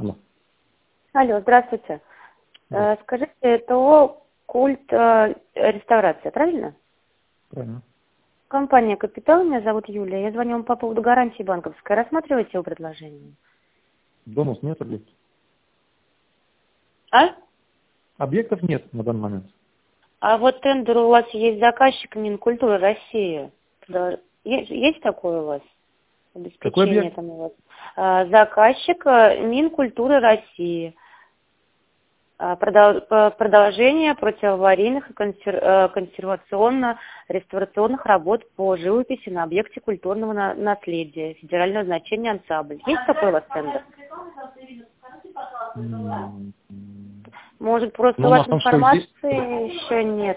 Алло. Алло, здравствуйте. Да. Скажите, это Культ реставрация, правильно? Правильно. Компания «Капитал», меня зовут Юлия. Я звоню вам по поводу гарантии банковской. Рассматриваете его предложение? Дома нет объектов. А? Объектов нет на данный момент. А вот тендер у вас есть заказчик Минкультуры России. Да, есть такое у вас? Какой Обеспечение объект? там у вас? Заказчик Минкультуры России. Продолжение противоаварийных и консервационно-реставрационных работ по живописи на объекте культурного наследия. Федерального значения ансамбль. Есть такой у вас тендер? Может, просто Ну, у у вас нас там что, есть? информации еще нет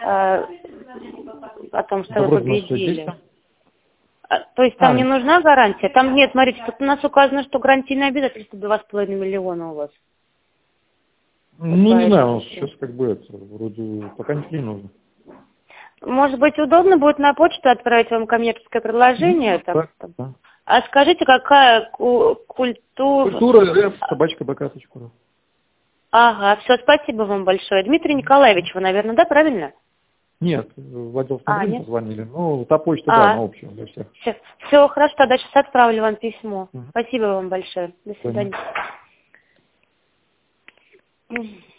о том, что Да вы вроде у нас все есть победили? там. То есть там не нужна гарантия? Там нет, смотрите, тут у нас указано, что гарантийное обязательство 2,5 миллиона у вас. Ну, не знаю, сейчас как бы это, вроде пока ничего не нужно. Может быть, удобно будет на почту отправить вам коммерческое предложение? Да, да. А скажите, какая культура... Культура РФ@bk.ру. Ага, все, спасибо вам большое. Дмитрий Николаевич, вы, наверное, да, правильно? Нет, в отдел смотрели, Нет? позвонили. Ну, та почта, да, на общую для всех. Все, хорошо, тогда сейчас отправлю вам письмо. Мгм. Спасибо вам большое. До Понятно. свидания.